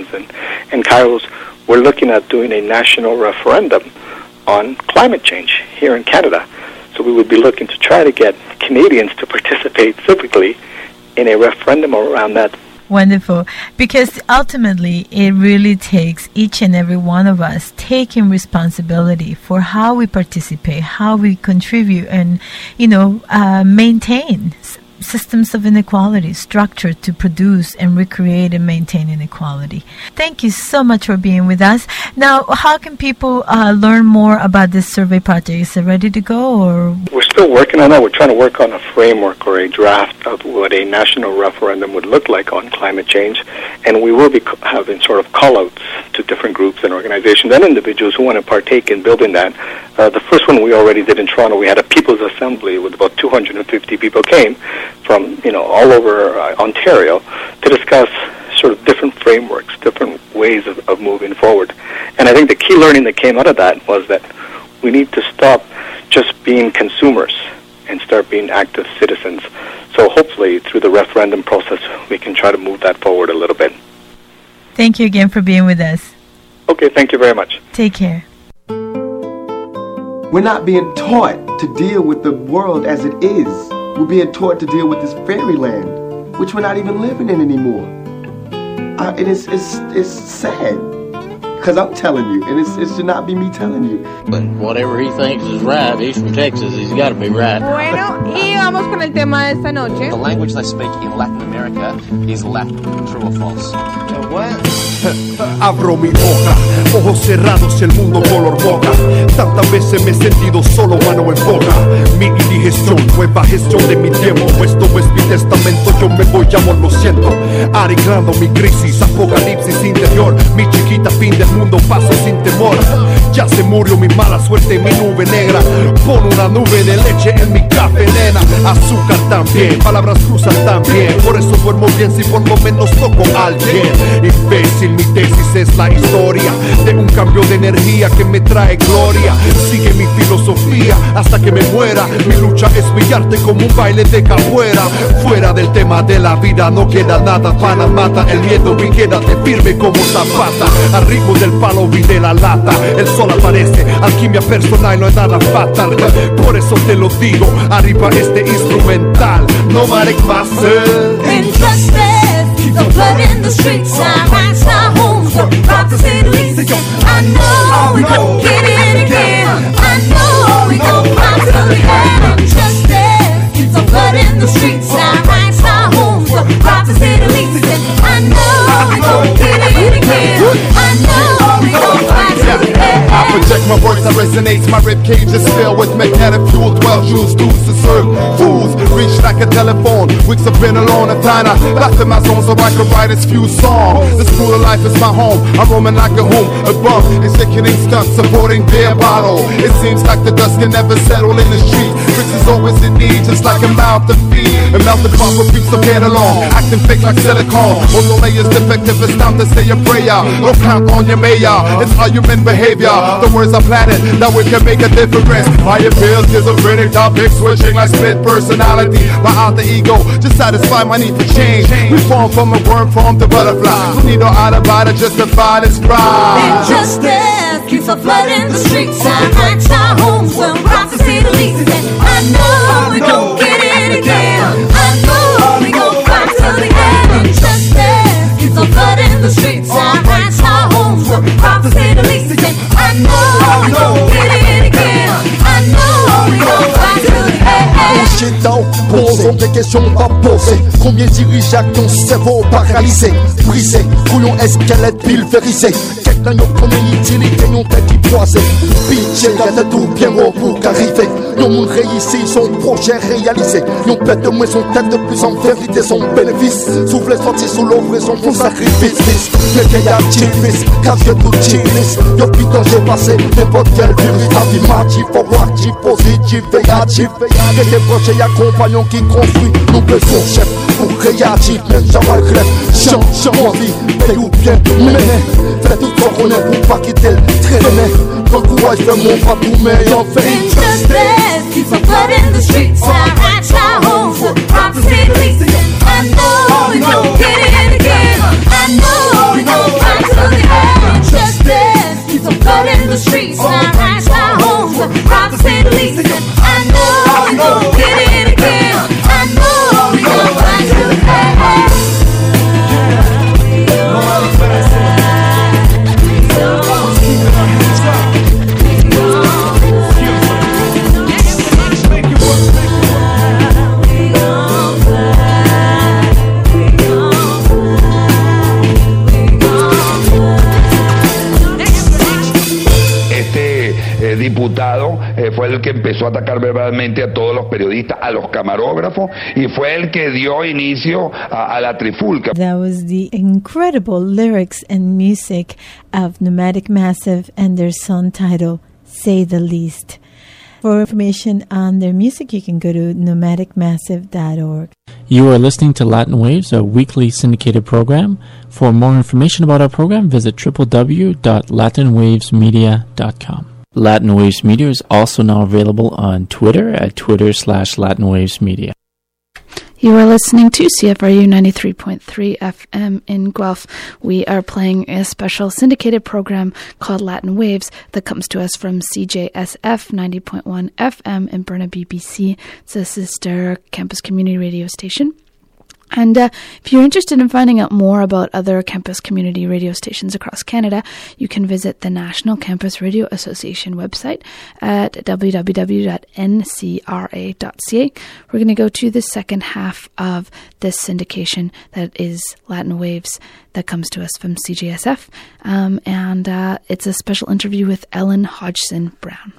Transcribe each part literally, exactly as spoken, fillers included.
And, and Kairos, we're looking at doing a national referendum on climate change here in Canada. So we would be looking to try to get Canadians to participate civically in a referendum around that. Wonderful. Because ultimately, it really takes each and every one of us taking responsibility for how we participate, how we contribute, and, you know, uh, maintain s- systems of inequality, structure to produce and recreate and maintain inequality. Thank you so much for being with us. Now, how can people uh, learn more about this survey project? Is it ready to go, or? We're still working on that. We're trying to work on a framework or a draft of what a national referendum would look like on climate change, and we will be co- having sort of call-outs to different groups and organizations and individuals who want to partake in building that. Uh, the first one we already did in Toronto, we had a People's Assembly with about two hundred fifty people came from, you know, all over uh, Ontario to discuss sort of different frameworks, different ways of, of moving forward. And I think the key learning that came out of that was that we need to stop just being consumers and start being active citizens. So hopefully through the referendum process, we can try to move that forward a little bit. Thank you again for being with us. Okay, thank you very much. Take care. We're not being taught to deal with the world as it is. We're being taught to deal with this fairyland, which we're not even living in anymore. Uh, it is it's, it's sad, because I'm telling you, and it's, it should not be me telling you. But whatever he thinks is right, he's from Texas, he's got to be right. Bueno, y vamos con el tema de esta noche. The language they speak in Latin America is Latin. True or false? Abro mi boca, ojos cerrados y el mundo color boca. Tantas veces me he sentido solo, mano en boca. Mi indigestión, nueva gestión de mi tiempo. Esto es mi testamento, yo me voy, llamo, lo siento. Arreglando mi crisis, apocalipsis interior. Mi chiquita, fin del mundo, paso sin temor. Ya se murió mi mala suerte, mi nube negra. Pon una nube de leche en mi café, nena. Azúcar también, palabras cruzan también. Por eso duermo bien si por lo menos toco a alguien. Imbécil, mi tesis es la historia de un cambio de energía que me trae gloria. Sigue mi filosofía hasta que me muera. Mi lucha es brillarte como un baile de capoeira. Fuera del tema de la vida no queda nada. Pana mata el miedo y quédate firme como zapata. Al ritmo del palo y de la lata. El sol aparece, alquimia personal y no es nada fatal. Por eso te lo digo, arriba este instrumental. No matter muscle. Keep the blood in the streets, our rights, our homes, the prophets in the least. I know we gon' get it again. I know we gon' fight till the end. Injustice, keep the blood in the streets, our rights, our homes, the prophets in the least. I know we gon' get it again. I know we gon' fight till the end. I project my words that resonates, my rib cage is filled with magnetic fuel. Twelve jewels, dudes to serve fools. Reach like a telephone, weeks have been alone and time. I left in my zone so I could write this few songs. This brutal life is my home, I'm roaming like a home above. Executing stunts, supporting beer bottle. It seems like the dust can never settle in the street. Tricks is always in need, just like a mouth to feed. A mouth to pump with beats of get along. Acting fake like silicone. All the layers defective, it's time to say a prayer. Don't count on your mayor, it's how human behavior. The words are planted, that we can make a difference. My appeal, schizophrenic topic, switching like split personality. My alter ego, just satisfy my need for change. We form from a worm, form to butterfly. We need no alibi to justify this crime. Injustice keeps the blood in the streets. Our rights, our homes, the prophets in the least. I know we gon' get it again. I know we gon' fight till the end. Injustice keeps the blood in the streets. Our rights, our homes, the prophets in the least. I know we gon' get it again. I know we gon' fight till the end. Dans, posons des questions pas posées. Combien de dirigeants qui ont cerveau paralysé, brisé, couillon esquelette pulvérisé. Quelqu'un yon community, les gagnons tête qui poisée. Pitché, y'a de tout bien haut pour qu'arriver. Yon moun réussi, son projet réalisé. Yon pète de moins son tête de plus en vérité son bénéfice. Souffle sorti sous l'oppression pour sacrifice. Le gars activiste, cache tout chillis. Yon putain j'ai passé n'importe quel virus. La vie m'active, actif, positif, négatif. Quelques projets y'a compagnon qui construit. Nous besoin chef pour créatif, même jamais grève. Chant, chant, vie, paye ou bien mené. Fais tout ce qu'on est pour pas quitter le traîner. Quand le courage fait mon pas pour meilleur fait. Injustice keeps the blood in the streets. Our rights, our homes, the prophets in the least. I know we gon' get it again. I know we gon' fight diputado eh, fue el que empezó a atacar verbalmente a todos los periodistas, a los camarógrafos, y fue el que dio inicio a, a la trifulca. That was the incredible lyrics and music of Pneumatic Massive and their song title, Say the Least. For information on their music, you can go to pneumatic massive dot org. You are listening to Latin Waves, a weekly syndicated program. For more information about our program, visit w w w dot latin waves media dot com. Latin Waves Media is also now available on Twitter at twitter slash Latin Waves Media. You are listening to C F R U ninety-three point three F M in Guelph. We are playing a special syndicated program called Latin Waves that comes to us from C J S F ninety point one F M in Burnaby, B C. It's a sister campus community radio station. And uh, if you're interested in finding out more about other campus community radio stations across Canada, you can visit the National Campus Radio Association website at w w w dot n c r a dot c a. We're going to go to the second half of this syndication that is Latin Waves that comes to us from C J S F. Um, and uh, it's a special interview with Ellen Hodgson Brown.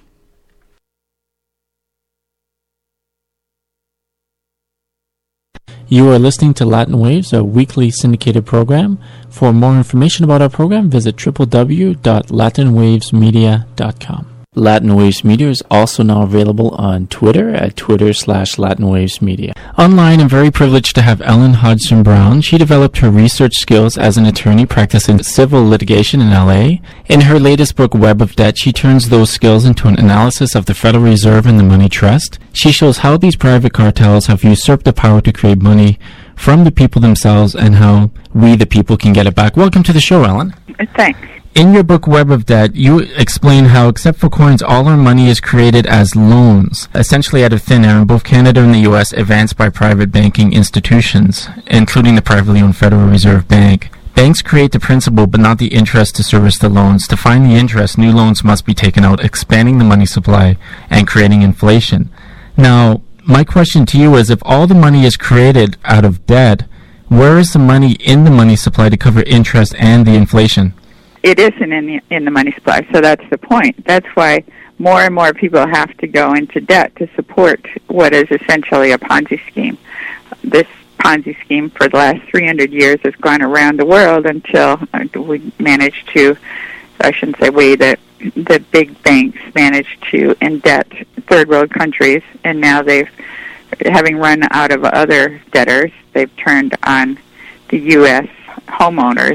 You are listening to Latin Waves, a weekly syndicated program. For more information about our program, visit w w w dot latin waves media dot com. Latin Waves Media is also now available on Twitter at twitter slash Latin Waves Media. Online, I'm very privileged to have Ellen Hodgson Brown. She developed her research skills as an attorney practicing civil litigation in L A. In her latest book, Web of Debt, she turns those skills into an analysis of the Federal Reserve and the money trust. She shows how these private cartels have usurped the power to create money from the people themselves and how we, the people, can get it back. Welcome to the show, Ellen. Thanks. In your book, Web of Debt, you explain how, except for coins, all our money is created as loans, essentially out of thin air in both Canada and the U S, advanced by private banking institutions, including the privately owned Federal Reserve Bank. Banks create the principal, but not the interest to service the loans. To find the interest, new loans must be taken out, expanding the money supply and creating inflation. Now, my question to you is, if all the money is created out of debt, where is the money in the money supply to cover interest and the inflation? It isn't in the, in the money supply, so that's the point. That's why more and more people have to go into debt to support what is essentially a Ponzi scheme. This Ponzi scheme for the last three hundred years has gone around the world until we managed to, I shouldn't say we, the, the big banks managed to indebt third world countries, and now they've, having run out of other debtors, they've turned on the U S homeowners.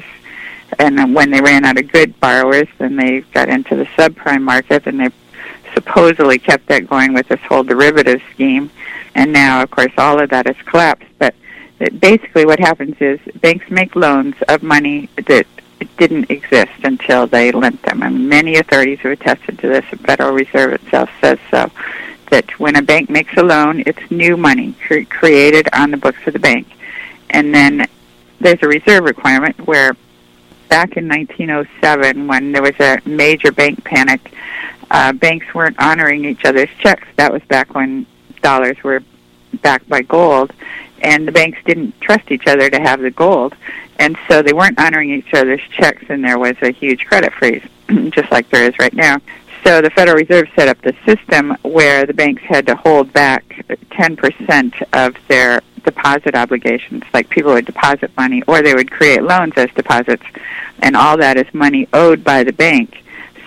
And when they ran out of good borrowers, then they got into the subprime market, and they supposedly kept that going with this whole derivative scheme. And now, of course, all of that has collapsed. But basically what happens is banks make loans of money that didn't exist until they lent them. And many authorities have attested to this. The Federal Reserve itself says so, that when a bank makes a loan, it's new money cre- created on the books of the bank. And then there's a reserve requirement where back in nineteen oh seven, when there was a major bank panic, uh, banks weren't honoring each other's checks. That was back when dollars were backed by gold, and the banks didn't trust each other to have the gold, and so they weren't honoring each other's checks, and there was a huge credit freeze, just like there is right now. So the Federal Reserve set up the system where the banks had to hold back ten percent of their deposit obligations, like people would deposit money, or they would create loans as deposits, and all that is money owed by the bank.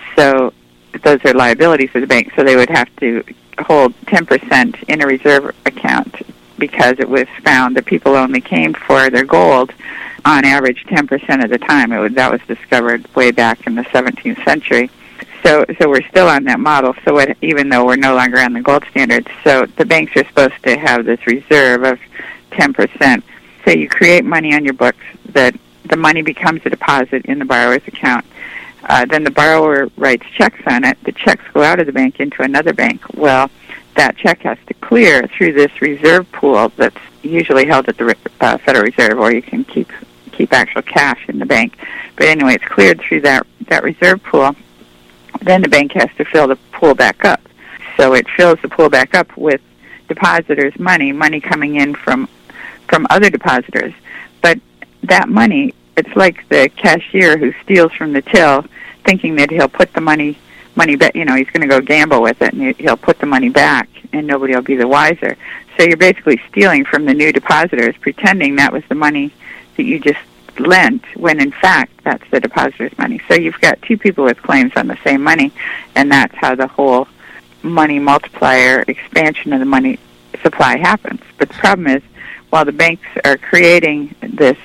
So those are liabilities of the bank, so they would have to hold ten percent in a reserve account because it was found that people only came for their gold on average ten percent of the time. It was, that was discovered way back in the seventeenth century. So so we're still on that model, so what, even though we're no longer on the gold standard. So the banks are supposed to have this reserve of ten percent. So you create money on your books, that the money becomes a deposit in the borrower's account. Uh, then the borrower writes checks on it. The checks go out of the bank into another bank. Well, that check has to clear through this reserve pool that's usually held at the uh, Federal Reserve, or you can keep keep actual cash in the bank. But anyway, it's cleared through that, that reserve pool. Then the bank has to fill the pool back up. So it fills the pool back up with depositors' money, money coming in from from other depositors. But that money, it's like the cashier who steals from the till, thinking that he'll put the money money back. You know, he's going to go gamble with it, and he'll put the money back, and nobody will be the wiser. So you're basically stealing from the new depositors, pretending that was the money that you just lent, when in fact that's the depositor's money. So you've got two people with claims on the same money, and that's how the whole money multiplier expansion of the money supply happens. But the problem is, while the banks are creating this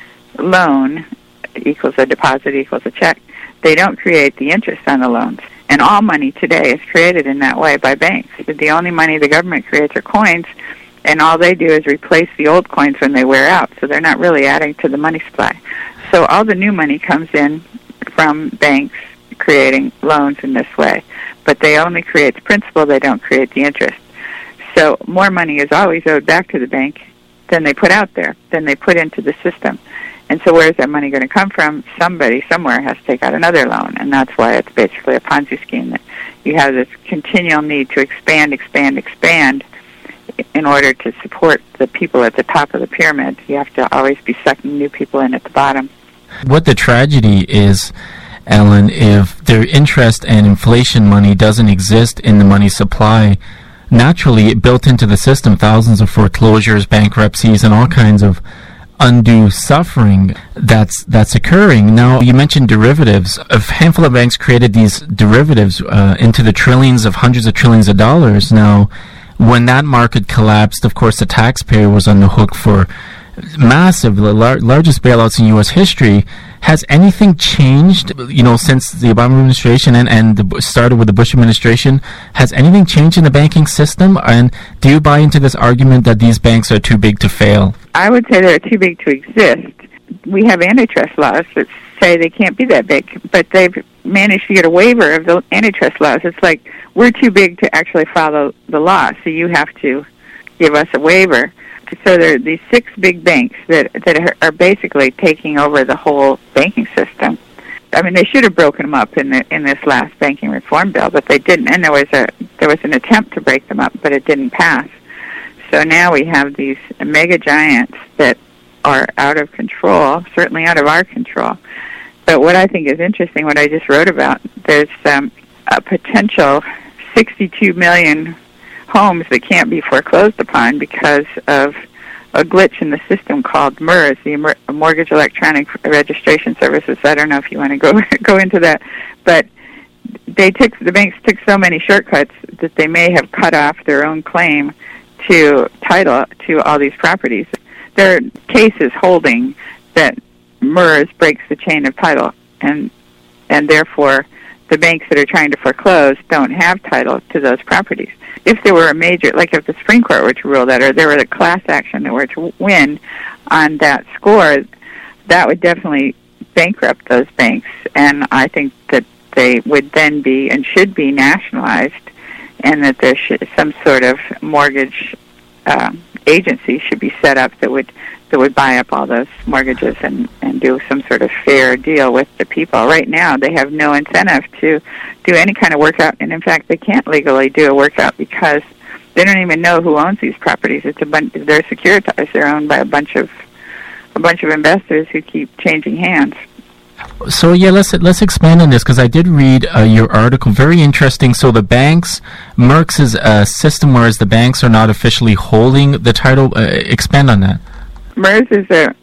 loan equals a deposit equals a check, they don't create the interest on the loans. And all money today is created in that way by banks. The only money the government creates are coins, and all they do is replace the old coins when they wear out, so they're not really adding to the money supply. So all the new money comes in from banks creating loans in this way, but they only create the principal, they don't create the interest. So more money is always owed back to the bank than they put out there, than they put into the system. And so where's that money going to come from? Somebody somewhere has to take out another loan, and that's why it's basically a Ponzi scheme, that you have this continual need to expand, expand, expand in order to support the people at the top of the pyramid. You have to always be sucking new people in at the bottom. What the tragedy is, Ellen, if their interest and inflation money doesn't exist in the money supply, naturally built into the system, thousands of foreclosures, bankruptcies, and all kinds of undue suffering that's that's occurring. Now, you mentioned derivatives. A handful of banks created these derivatives uh, into the trillions of hundreds of trillions of dollars. Now, when that market collapsed, of course, the taxpayer was on the hook for massive, the lar- largest bailouts in U S history. Has anything changed, you know, since the Obama administration and, and the, started with the Bush administration? Has anything changed in the banking system? And do you buy into this argument that these banks are too big to fail? I would say they're too big to exist. We have antitrust laws that say they can't be that big, but they've managed to get a waiver of the antitrust laws. It's like, we're too big to actually follow the law, so you have to give us a waiver. So there are these six big banks that that are basically taking over the whole banking system. I mean, they should have broken them up in the in this last banking reform bill, but they didn't. And there was a there was an attempt to break them up, but it didn't pass. So now we have these mega giants that are out of control, certainly out of our control. But what I think is interesting, what I just wrote about, there's um, a potential sixty-two million homes that can't be foreclosed upon because of a glitch in the system called MERS, the Mortgage Electronic Registration Services. I don't know if you want to go go into that, but they took the banks took so many shortcuts that they may have cut off their own claim to title to all these properties. There are cases holding that MERS breaks the chain of title, and and therefore the banks that are trying to foreclose don't have title to those properties. If there were a major, like if the Supreme Court were to rule that, or there were a class action that were to win on that score, that would definitely bankrupt those banks. And I think that they would then be and should be nationalized, and that there should some sort of mortgage uh, agency should be set up that would that would buy up all those mortgages and, and do some sort of fair deal with the people. Right now, they have no incentive to do any kind of workout, and in fact, they can't legally do a workout because they don't even know who owns these properties. It's a bunch. They're securitized. They're owned by a bunch of a bunch of investors who keep changing hands. So yeah, let's let's expand on this, because I did read uh, your article. Very interesting. So the banks, MERS is a system whereas the banks are not officially holding the title. Uh, expand on that. MERS is a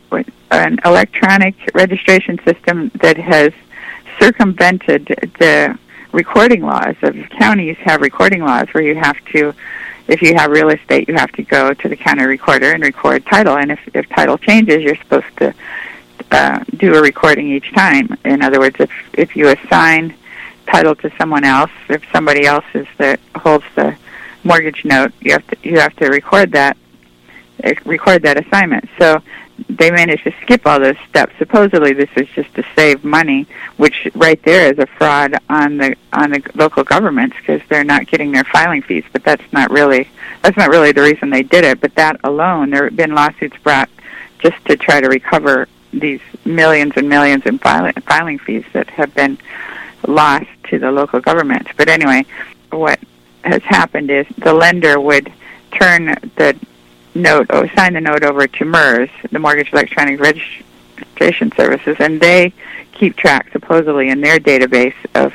an electronic registration system that has circumvented the recording laws. Of counties have recording laws where you have to, if you have real estate, you have to go to the county recorder and record title. And if if title changes, you're supposed to uh, do a recording each time. In other words, if if you assign title to someone else, if somebody else is that holds the mortgage note, you have to you have to record that. record that assignment. So they managed to skip all those steps. Supposedly this is just to save money, which right there is a fraud on the on the local governments, because they're not getting their filing fees. But that's not really that's not really the reason they did it. But that alone, there have been lawsuits brought just to try to recover these millions and millions in filing, filing fees that have been lost to the local governments. But anyway, what has happened is the lender would turn the note or sign the note over to MERS, the Mortgage Electronic Registration Services, and they keep track supposedly in their database of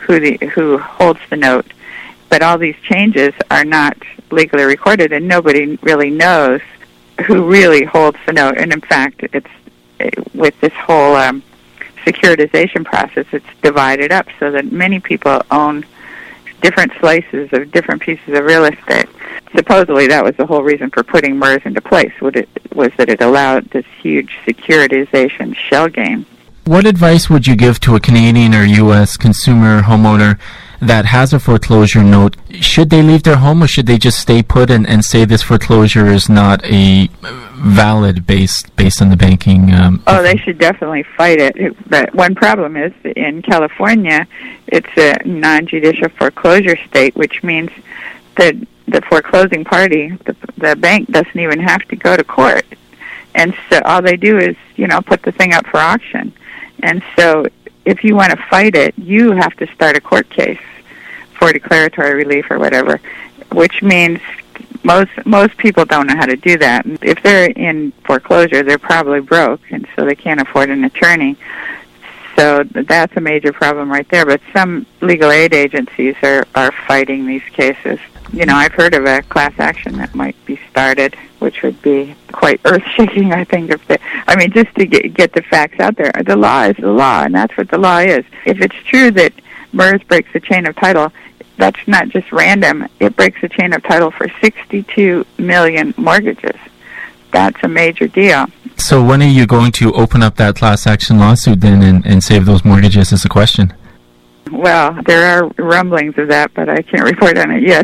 who the who holds the note. But all these changes are not legally recorded, and nobody really knows who really holds the note. And in fact, it's with this whole um, securitization process, it's divided up so that many people own different slices of different pieces of real estate. Supposedly, that was the whole reason for putting MERS into place, was that it allowed this huge securitization shell game. What advice would you give to a Canadian or U S consumer homeowner that has a foreclosure note? Should they leave their home, or should they just stay put and, and say this foreclosure is not a valid based based on the banking? Um, oh, they should definitely fight it. But one problem is in California, it's a non-judicial foreclosure state, which means that the foreclosing party, the, the bank, doesn't even have to go to court. And so all they do is, you know, put the thing up for auction. And so if you want to fight it, you have to start a court case for declaratory relief or whatever, which means most most people don't know how to do that. And if they're in foreclosure, they're probably broke, and so they can't afford an attorney. So that's a major problem right there. But some legal aid agencies are, are fighting these cases. You know, I've heard of a class action that might be started, which would be quite earth-shaking, I think. If they, I mean, just to get, get the facts out there. The law is the law, and that's what the law is. If it's true that MERS breaks the chain of title, that's not just random. It breaks the chain of title for sixty-two million mortgages. That's a major deal. So when are you going to open up that class action lawsuit then and, and save those mortgages is a question? Well, there are rumblings of that, but I can't report on it yet.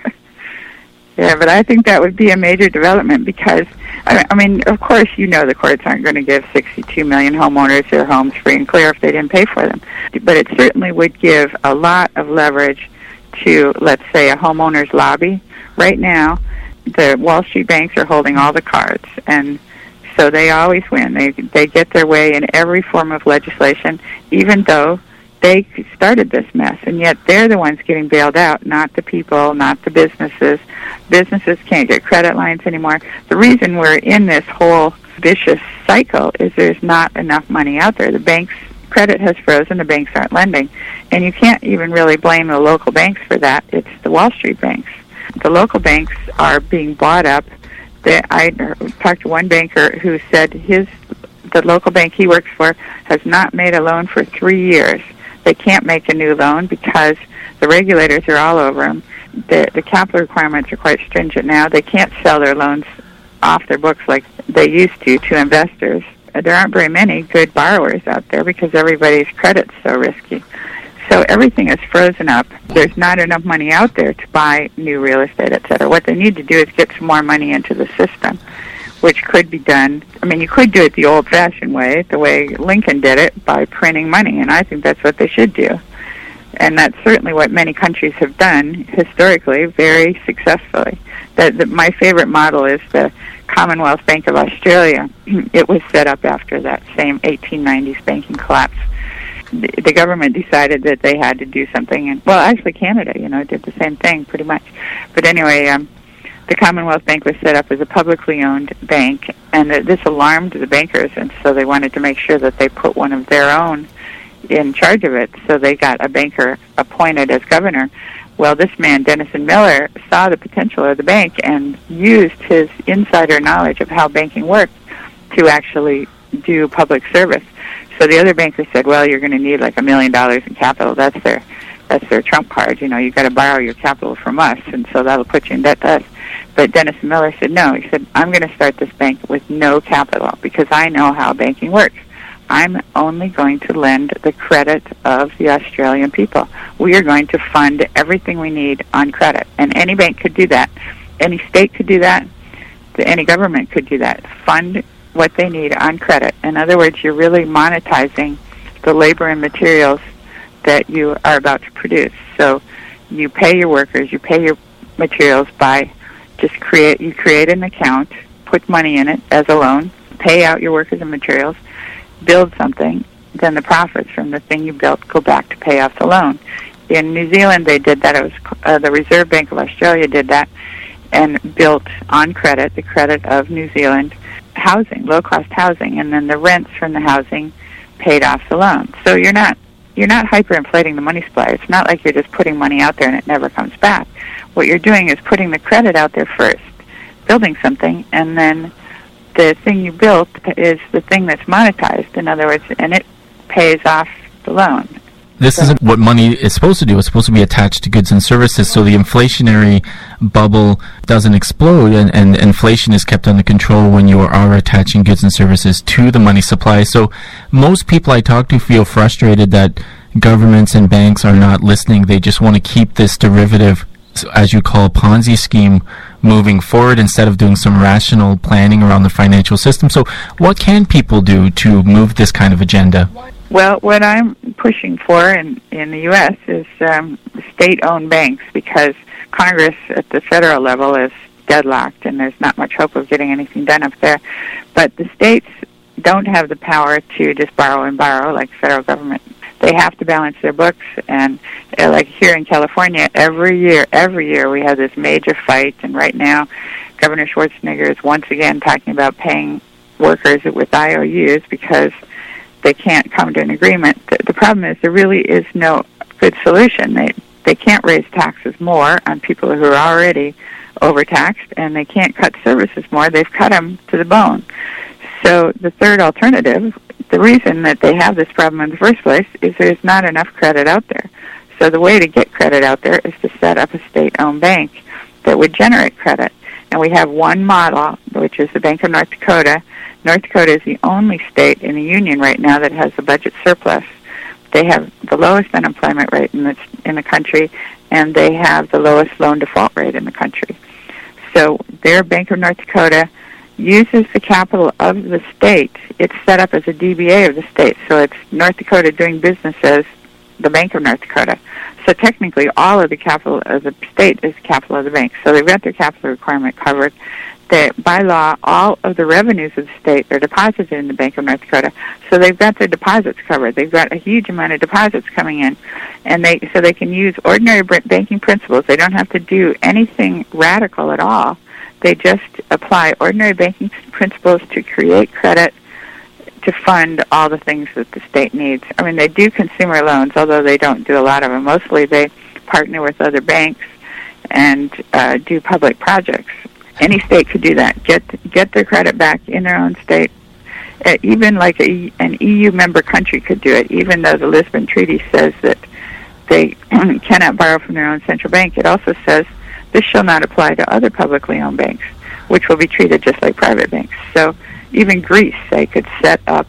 Yeah, but I think that would be a major development because, I, I mean, of course, you know the courts aren't going to give sixty-two million homeowners their homes free and clear if they didn't pay for them. But it certainly would give a lot of leverage to, let's say, a homeowner's lobby. Right now, the Wall Street banks are holding all the cards, and so they always win. They they get their way in every form of legislation, even though they started this mess, and yet they're the ones getting bailed out, not the people, not the businesses. Businesses can't get credit lines anymore. The reason we're in this whole vicious cycle is there's not enough money out there. The banks' credit has frozen, the banks aren't lending, and you can't even really blame the local banks for that. It's the Wall Street banks. The local banks are being bought up. They, I talked to one banker who said his the local bank he works for has not made a loan for three years. They can't make a new loan because the regulators are all over them. The, the capital requirements are quite stringent now. They can't sell their loans off their books like they used to to investors. There aren't very many good borrowers out there because everybody's credit's so risky. So everything is frozen up. There's not enough money out there to buy new real estate, et cetera. What they need to do is get some more money into the system, which could be done. I mean, you could do it the old-fashioned way, the way Lincoln did it, by printing money, and I think that's what they should do. And that's certainly what many countries have done historically, very successfully. The, the, my favorite model is the Commonwealth Bank of Australia. It was set up after that same eighteen nineties banking collapse. The, the government decided that they had to do something, and well, actually Canada, you know, did the same thing pretty much. But anyway, um, the Commonwealth Bank was set up as a publicly owned bank, and th- this alarmed the bankers, and so they wanted to make sure that they put one of their own in charge of it, so they got a banker appointed as governor. Well, this man, Denison Miller, saw the potential of the bank and used his insider knowledge of how banking worked to actually do public service. So the other bankers said, well, you're going to need like a million dollars in capital. That's their that's their trump card. You know, you've got to borrow your capital from us, and so that'll put you in debt to us. But Denison Miller said, no. He said, I'm going to start this bank with no capital because I know how banking works. I'm only going to lend the credit of the Australian people. We are going to fund everything we need on credit. And any bank could do that. Any state could do that. Any government could do that. Fund what they need on credit. In other words, you're really monetizing the labor and materials that you are about to produce. So you pay your workers, you pay your materials by just create, you create an account, put money in it as a loan, pay out your workers and materials, build something, then the profits from the thing you built go back to pay off the loan. In New Zealand, they did that. It was uh, the Reserve Bank of Australia did that and built on credit, the credit of New Zealand, housing, low-cost housing, and then the rents from the housing paid off the loan. So you're not you're not hyperinflating the money supply. It's not like you're just putting money out there and it never comes back. What you're doing is putting the credit out there first, building something, and then the thing you built is the thing that's monetized, in other words, and it pays off the loan. This so, isn't what money is supposed to do. It's supposed to be attached to goods and services, so the inflationary bubble doesn't explode, and, and inflation is kept under control when you are attaching goods and services to the money supply. So most people I talk to feel frustrated that governments and banks are not listening. They just want to keep this derivative, as you call, Ponzi scheme moving forward instead of doing some rational planning around the financial system. So what can people do to move this kind of agenda? Well, what I'm pushing for in, in the U S is um, state-owned banks, because Congress at the federal level is deadlocked and there's not much hope of getting anything done up there. But the states don't have the power to just borrow and borrow like the federal government. They have to balance their books, and uh, like here in California, every year, every year we have this major fight, and right now Governor Schwarzenegger is once again talking about paying workers with I O Us because they can't come to an agreement. The, the problem is there really is no good solution. They they can't raise taxes more on people who are already overtaxed, and they can't cut services more. They've cut them to the bone. So the third alternative, the reason that they have this problem in the first place, is there's not enough credit out there. So the way to get credit out there is to set up a state-owned bank that would generate credit. And we have one model, which is the Bank of North Dakota. North Dakota is the only state in the union right now that has a budget surplus. They have the lowest unemployment rate in the, in the country, and they have the lowest loan default rate in the country. So their Bank of North Dakota uses the capital of the state. It's set up as a D B A of the state, so it's North Dakota doing business as the Bank of North Dakota. So technically, all of the capital of the state is the capital of the bank. So they've got their capital requirement covered. They, by law, all of the revenues of the state are deposited in the Bank of North Dakota. So they've got their deposits covered. They've got a huge amount of deposits coming in, and they so they can use ordinary banking principles. They don't have to do anything radical at all. They just apply ordinary banking principles to create credit to fund all the things that the state needs. I mean, they do consumer loans, although they don't do a lot of them. Mostly they partner with other banks and uh, do public projects. Any state could do that, get get their credit back in their own state. Uh, even like a, an E U member country could do it, even though the Lisbon Treaty says that they cannot borrow from their own central bank. It also says this shall not apply to other publicly owned banks, which will be treated just like private banks. So even Greece, they could set up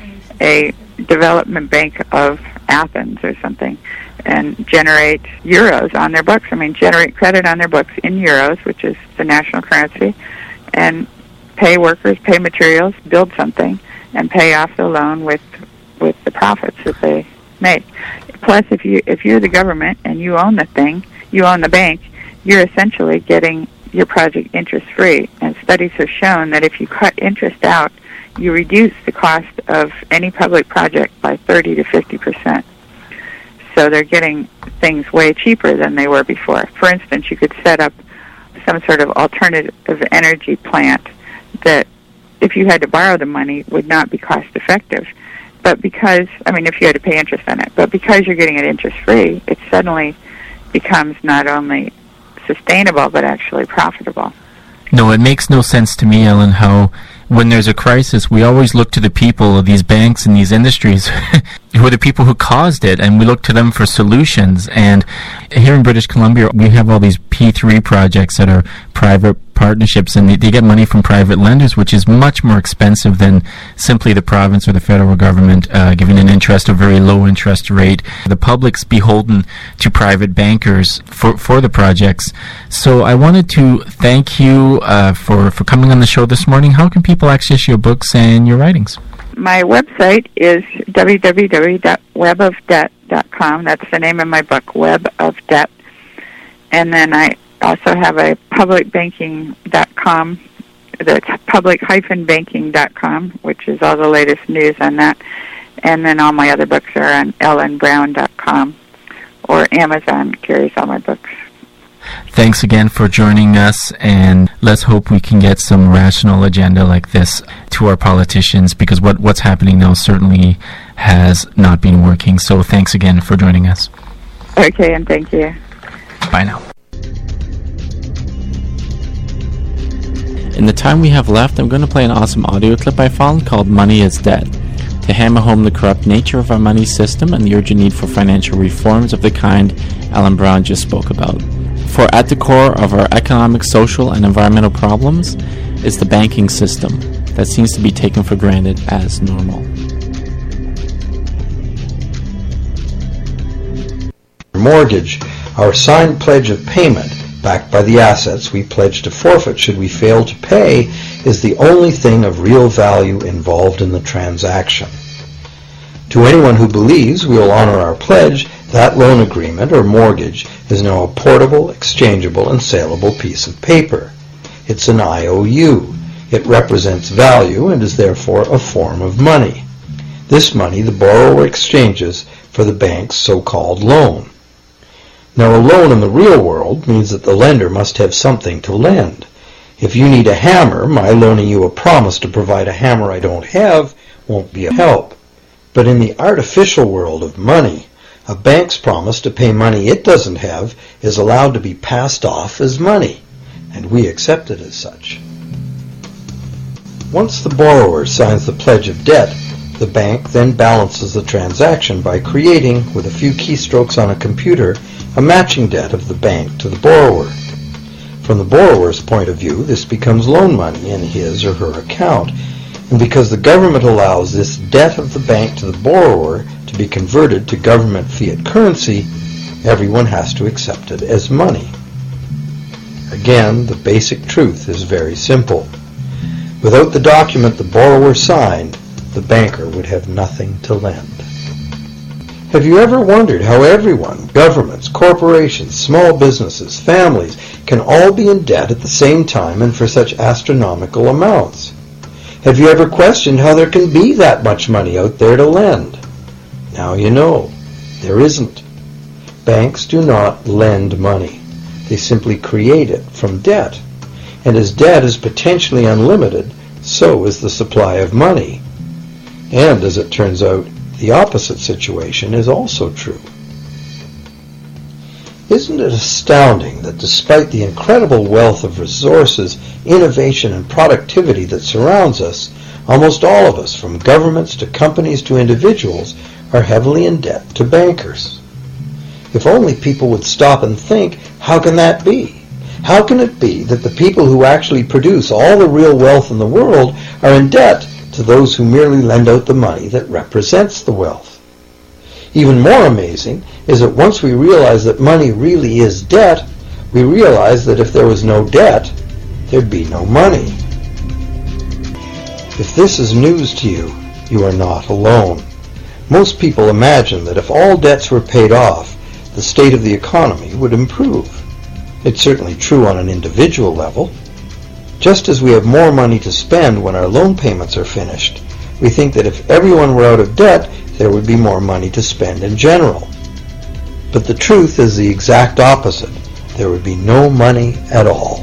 a development bank of Athens or something and generate euros on their books. I mean, generate credit on their books in euros, which is the national currency, and pay workers, pay materials, build something, and pay off the loan with with the profits that they make. Plus, if you if you're the government and you own the thing, you own the bank, you're essentially getting your project interest-free. And studies have shown that if you cut interest out, you reduce the cost of any public project by thirty to fifty percent. So they're getting things way cheaper than they were before. For instance, you could set up some sort of alternative energy plant that, if you had to borrow the money, would not be cost-effective. But because, I mean, if you had to pay interest on it, but because you're getting it interest-free, it suddenly becomes not only sustainable, but actually profitable. No, it makes no sense to me, Ellen, how when there's a crisis, we always look to the people of these banks and these industries who are the people who caused it, and we look to them for solutions. And here in British Columbia, we have all these P three projects that are private partnerships, and they, they get money from private lenders, which is much more expensive than simply the province or the federal government uh, giving an interest, a very low interest rate. The public's beholden to private bankers for, for the projects. So I wanted to thank you uh, for, for coming on the show this morning. How can people access your books and your writings? My website is w w w dot web of debt dot com. That's the name of my book, Web of Debt. And then I also have a public banking dot com. That's public dash banking dot com, which is all the latest news on that. And then all my other books are on ellen brown dot com, or Amazon carries all my books. Thanks again for joining us, and let's hope we can get some rational agenda like this to our politicians, because what what's happening now certainly has not been working. So thanks again for joining us. Okay, and thank you. Bye now. In the time we have left, I'm going to play an awesome audio clip I found called Money is Dead, to hammer home the corrupt nature of our money system and the urgent need for financial reforms of the kind Alan Brown just spoke about. For at the core of our economic, social, and environmental problems is the banking system that seems to be taken for granted as normal. Mortgage, our signed pledge of payment, backed by the assets we pledge to forfeit should we fail to pay, is the only thing of real value involved in the transaction. To anyone who believes we will honor our pledge, that loan agreement or mortgage is now a portable, exchangeable, and saleable piece of paper. It's an I O U. It represents value and is therefore a form of money. This money the borrower exchanges for the bank's so-called loan. Now, a loan in the real world means that the lender must have something to lend. If you need a hammer, my loaning you a promise to provide a hammer I don't have won't be a help. But in the artificial world of money, a bank's promise to pay money it doesn't have is allowed to be passed off as money, and we accept it as such. Once the borrower signs the pledge of debt, the bank then balances the transaction by creating, with a few keystrokes on a computer, a matching debt of the bank to the borrower. From the borrower's point of view, this becomes loan money in his or her account, and because the government allows this debt of the bank to the borrower to be converted to government fiat currency, everyone has to accept it as money. Again, the basic truth is very simple. Without the document the borrower signed, the banker would have nothing to lend. Have you ever wondered how everyone, governments, corporations, small businesses, families, can all be in debt at the same time and for such astronomical amounts? Have you ever questioned how there can be that much money out there to lend? Now you know. There isn't. Banks do not lend money. They simply create it from debt. And as debt is potentially unlimited, so is the supply of money. And as it turns out, the opposite situation is also true. Isn't it astounding that despite the incredible wealth of resources, innovation, and productivity that surrounds us, almost all of us, from governments to companies to individuals, are heavily in debt to bankers? If only people would stop and think, how can that be? How can it be that the people who actually produce all the real wealth in the world are in debt to those who merely lend out the money that represents the wealth? Even more amazing is that once we realize that money really is debt, we realize that if there was no debt, there'd be no money. If this is news to you, you are not alone. Most people imagine that if all debts were paid off, the state of the economy would improve. It's certainly true on an individual level. Just as we have more money to spend when our loan payments are finished, we think that if everyone were out of debt, there would be more money to spend in general. But the truth is the exact opposite. There would be no money at all.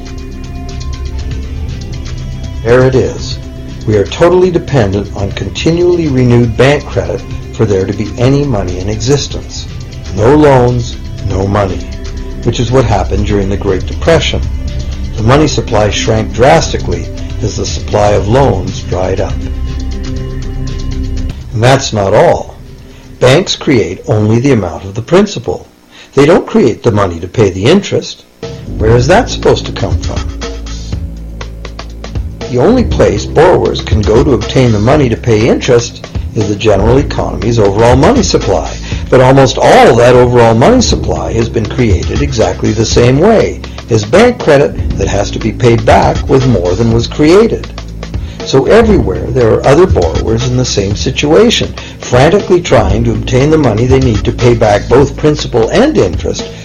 There it is. We are totally dependent on continually renewed bank credit for there to be any money in existence. No loans, no money, which is what happened during the Great Depression. The money supply shrank drastically as the supply of loans dried up. And that's not all. Banks create only the amount of the principal. They don't create the money to pay the interest. Where is that supposed to come from? The only place borrowers can go to obtain the money to pay interest is the general economy's overall money supply. But almost all that overall money supply has been created exactly the same way, as bank credit that has to be paid back with more than was created. So everywhere there are other borrowers in the same situation, frantically trying to obtain the money they need to pay back both principal and interest